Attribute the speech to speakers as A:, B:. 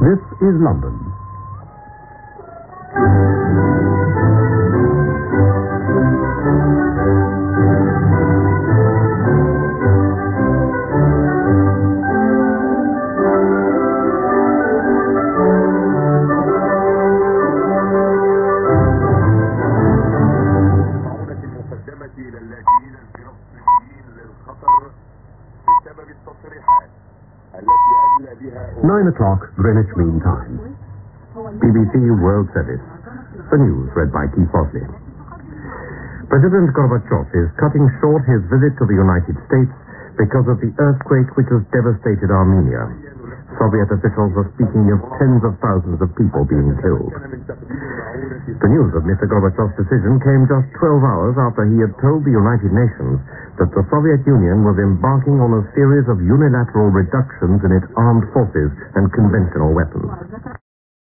A: This is London. Nine o'clock, Greenwich Mean Time. BBC World Service. The news read by Keith Bosley. President Gorbachev is cutting short his visit to the United States because of the earthquake which has devastated Armenia. Soviet officials are speaking of tens of thousands of people being killed. The news of Mr. Gorbachev's decision came just 12 hours after he had told the United Nations that the Soviet Union was embarking on a series of unilateral reductions in its armed forces and conventional weapons.